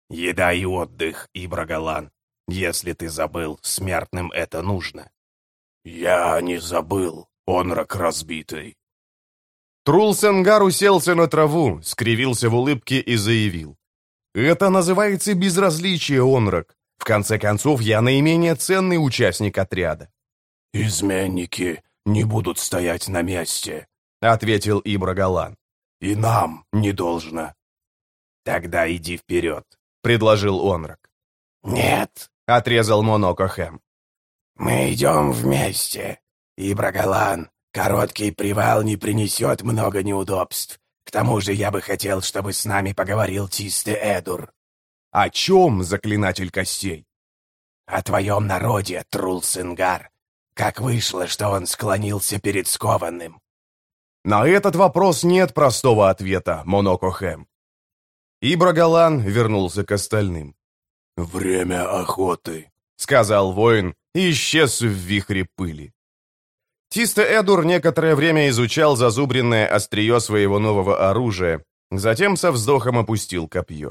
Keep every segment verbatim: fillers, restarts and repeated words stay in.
Еда и отдых, Ибрагалан. Если ты забыл, смертным это нужно». «Я не забыл, Онрак разбитый». Трул-Сенгар уселся на траву, скривился в улыбке и заявил. «Это называется безразличие, Онрак. В конце концов, я наименее ценный участник отряда». «Изменники не будут стоять на месте», — ответил Ибрагалан. «И нам не должно». «Тогда иди вперед», — предложил Онрак. «Нет», — отрезал Монокохэм. «Мы идем вместе. Ибрагалан, короткий привал не принесет много неудобств. К тому же я бы хотел, чтобы с нами поговорил Тисте-Эдур». «О чем, заклинатель костей?» «О твоем народе, Трул-Сенгар. Как вышло, что он склонился перед скованным?» «На этот вопрос нет простого ответа, Монокохэм». Ибрагалан вернулся к остальным. «Время охоты», — сказал воин и исчез в вихре пыли. Тисте-Эдур некоторое время изучал зазубренное острие своего нового оружия, затем со вздохом опустил копье.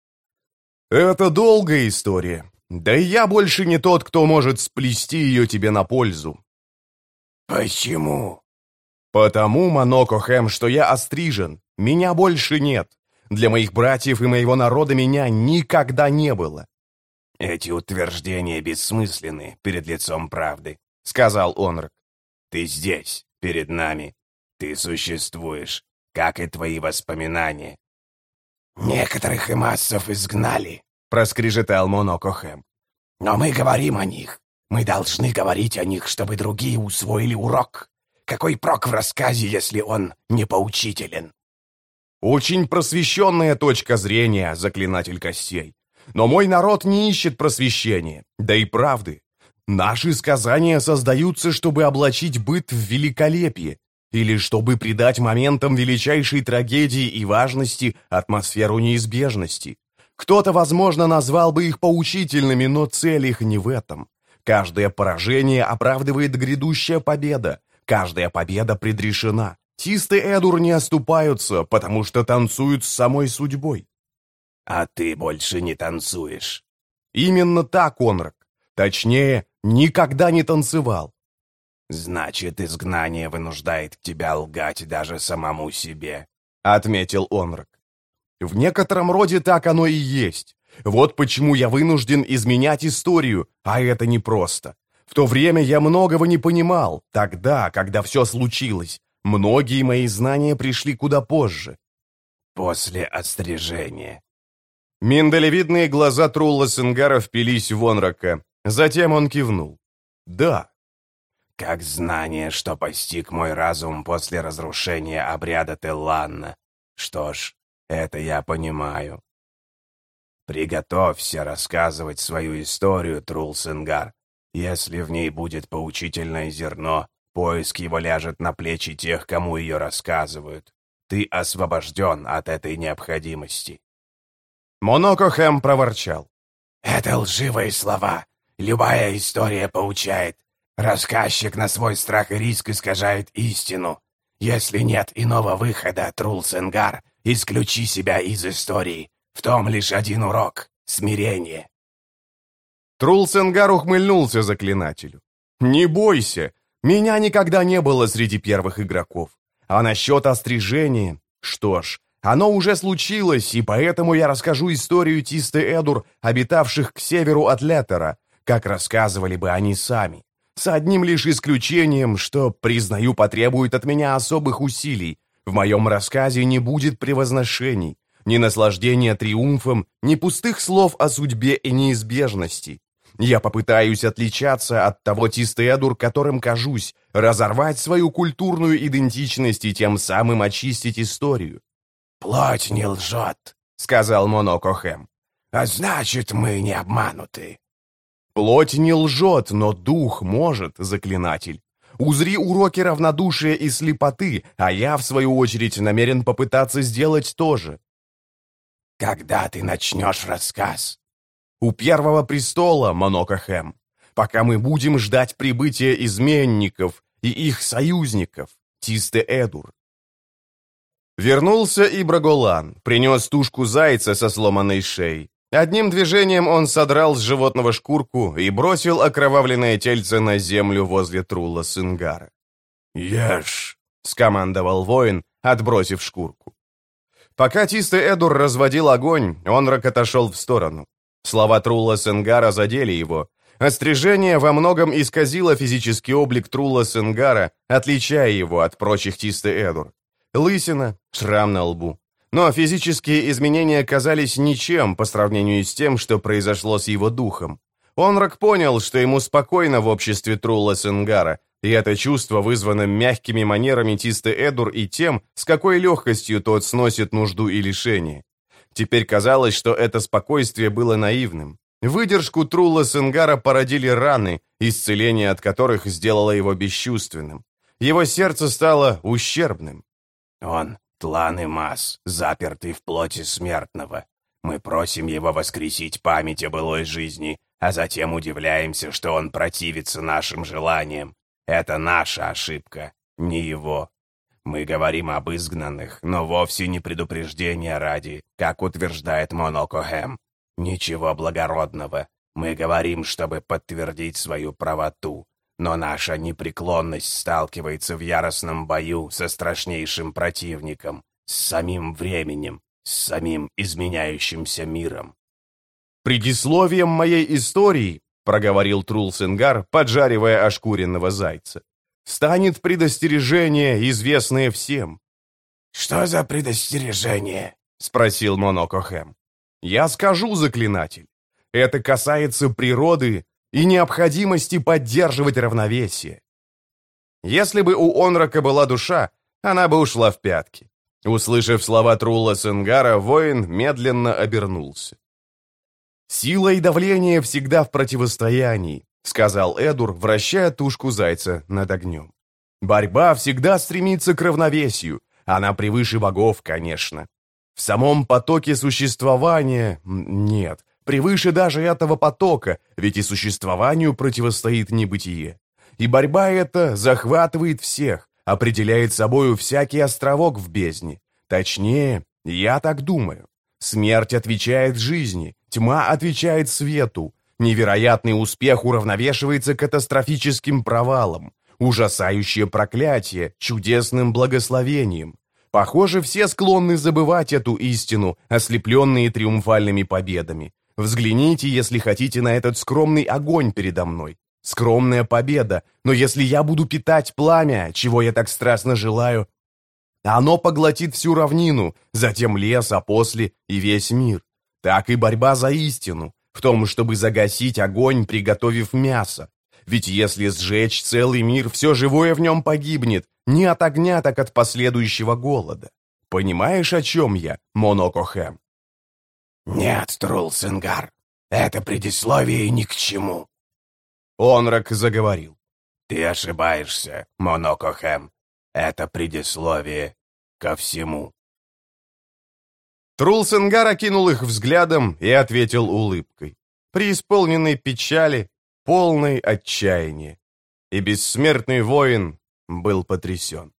«Это долгая история, да и я больше не тот, кто может сплести ее тебе на пользу». «Почему?» «Потому, Монокохэм, что я острижен, меня больше нет. Для моих братьев и моего народа меня никогда не было». «Эти утверждения бессмысленны перед лицом правды», — сказал Онрак. «Ты здесь, перед нами. Ты существуешь, как и твои воспоминания». «Некоторых эмассов изгнали», — проскрежетал Монокохэм. «Но мы говорим о них. Мы должны говорить о них, чтобы другие усвоили урок. Какой прок в рассказе, если он не поучителен?» «Очень просвещенная точка зрения, заклинатель костей. Но мой народ не ищет просвещения, да и правды. Наши сказания создаются, чтобы облачить быт в великолепие, или чтобы придать моментам величайшей трагедии и важности атмосферу неизбежности. Кто-то, возможно, назвал бы их поучительными, но цель их не в этом. Каждое поражение оправдывает грядущая победа, каждая победа предрешена. Тисте-Эдур не оступаются, потому что танцуют с самой судьбой». «А ты больше не танцуешь». «Именно так, Онрак. Точнее, никогда не танцевал». «Значит, изгнание вынуждает тебя лгать даже самому себе», — отметил Онрак. «В некотором роде так оно и есть. Вот почему я вынужден изменять историю, а это непросто. В то время я многого не понимал, тогда, когда все случилось. Многие мои знания пришли куда позже». «После острижения». Миндалевидные глаза Трулла-Сенгара впились в Онрака. Затем он кивнул. «Да». «Как знание, что постиг мой разум после разрушения обряда Телланна. Что ж, это я понимаю. Приготовься рассказывать свою историю, Трул-Сенгар. Если в ней будет поучительное зерно, поиск его ляжет на плечи тех, кому ее рассказывают. Ты освобожден от этой необходимости». Монокохэм проворчал. «Это лживые слова. Любая история поучает. Рассказчик на свой страх и риск искажает истину. Если нет иного выхода, Трул-Сенгар, исключи себя из истории. В том лишь один урок — смирение». Трул-Сенгар ухмыльнулся заклинателю. «Не бойся, меня никогда не было среди первых игроков. А насчет острижения... Что ж, оно уже случилось, и поэтому я расскажу историю Тисте-Эдур, обитавших к северу от Леттера, как рассказывали бы они сами. С одним лишь исключением, что, признаю, потребует от меня особых усилий. В моем рассказе не будет превозношений, ни наслаждения триумфом, ни пустых слов о судьбе и неизбежности. Я попытаюсь отличаться от того Тисте-Эдур, которым кажусь, разорвать свою культурную идентичность и тем самым очистить историю». «Плоть не лжет», — сказал Монокохэм. «А значит, мы не обмануты». «Плоть не лжет, но дух может, заклинатель. Узри уроки равнодушия и слепоты, а я, в свою очередь, намерен попытаться сделать то же». «Когда ты начнешь рассказ?» «У первого престола, Монокохэм, пока мы будем ждать прибытия изменников и их союзников, Тисте-Эдур». Вернулся Ибраголан, принес тушку зайца со сломанной шеей. Одним движением он содрал с животного шкурку и бросил окровавленное тельце на землю возле Трулла Сингара. «Ешь!» — скомандовал воин, отбросив шкурку. Пока Тисте Эдур разводил огонь, Онрак отошел в сторону. Слова Трулла Сингара задели его. Острижение во многом исказило физический облик Трулла Сингара, отличая его от прочих Тисте Эдур. Лысина, шрам на лбу. Но физические изменения казались ничем по сравнению с тем, что произошло с его духом. Онрак понял, что ему спокойно в обществе Трулла Сингара, и это чувство вызвано мягкими манерами Тисте Эдур и тем, с какой легкостью тот сносит нужду и лишение. Теперь казалось, что это спокойствие было наивным. Выдержку Трулла Сингара породили раны, исцеление от которых сделало его бесчувственным. Его сердце стало ущербным. «Он — тлан и мас, запертый в плоти смертного. Мы просим его воскресить память о былой жизни, а затем удивляемся, что он противится нашим желаниям. Это наша ошибка, не его. Мы говорим об изгнанных, но вовсе не предупреждения ради, как утверждает Монокохэм. Ничего благородного. Мы говорим, чтобы подтвердить свою правоту, но наша непреклонность сталкивается в яростном бою со страшнейшим противником, с самим временем, с самим изменяющимся миром. «Предисловием моей истории, — проговорил Трулл Сингар, поджаривая ошкуренного зайца, — станет предостережение, известное всем». «Что за предостережение?» — спросил Монокохэм. «Я скажу, заклинатель. Это касается природы и необходимости поддерживать равновесие». Если бы у Онрака была душа, она бы ушла в пятки. Услышав слова Трулла Сингара, воин медленно обернулся. «Сила и давление всегда в противостоянии», — сказал Эдур, вращая тушку зайца над огнем. «Борьба всегда стремится к равновесию. Она превыше богов, конечно. В самом потоке существования... Нет, превыше даже этого потока, ведь и существованию противостоит небытие. И борьба эта захватывает всех, определяет собою всякий островок в бездне. Точнее, я так думаю. Смерть отвечает жизни, тьма отвечает свету. Невероятный успех уравновешивается катастрофическим провалом, ужасающее проклятие чудесным благословением. Похоже, все склонны забывать эту истину, ослепленные триумфальными победами. Взгляните, если хотите, на этот скромный огонь передо мной. Скромная победа, но если я буду питать пламя, чего я так страстно желаю, оно поглотит всю равнину, затем лес, а после и весь мир. Так и борьба за истину, в том, чтобы загасить огонь, приготовив мясо. Ведь если сжечь целый мир, все живое в нем погибнет, не от огня, так от последующего голода. Понимаешь, о чем я, Монокохэм? «Нет, Трулл Сингар, это предисловие ни к чему». Онрак заговорил. «Ты ошибаешься, Монокохэм. Это предисловие ко всему». Трулл Сингар окинул их взглядом и ответил улыбкой, преисполненной печали, полной отчаяния. И бессмертный воин был потрясен.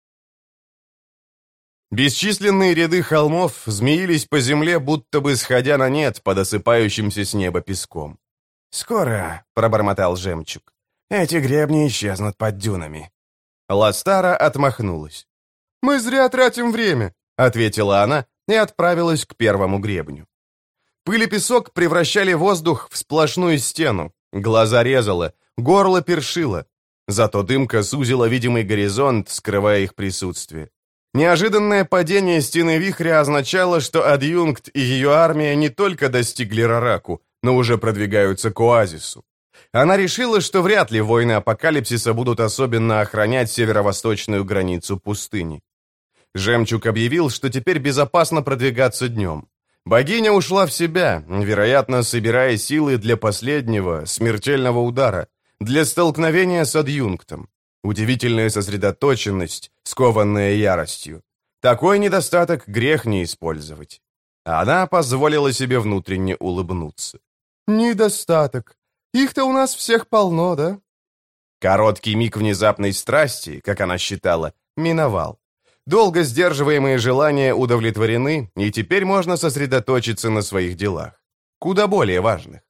Бесчисленные ряды холмов змеились по земле, будто бы сходя на нет под осыпающимся с неба песком. «Скоро», — пробормотал жемчуг, — «эти гребни исчезнут под дюнами». Ластара отмахнулась. «Мы зря тратим время», — ответила она и отправилась к первому гребню. Пыль и песок превращали воздух в сплошную стену, глаза резало, горло першило. Зато дымка сузила видимый горизонт, скрывая их присутствие. Неожиданное падение стены вихря означало, что адъюнкт и ее армия не только достигли Рараку, но уже продвигаются к оазису. Она решила, что вряд ли воины апокалипсиса будут особенно охранять северо-восточную границу пустыни. Жемчуг объявил, что теперь безопасно продвигаться днем. Богиня ушла в себя, вероятно, собирая силы для последнего, смертельного удара, для столкновения с адъюнктом. Удивительная сосредоточенность, скованная яростью. Такой недостаток грех не использовать. Она позволила себе внутренне улыбнуться. «Недостаток. Их-то у нас всех полно, да?» Короткий миг внезапной страсти, как она считала, миновал. Долго сдерживаемые желания удовлетворены, и теперь можно сосредоточиться на своих делах. куда более важных.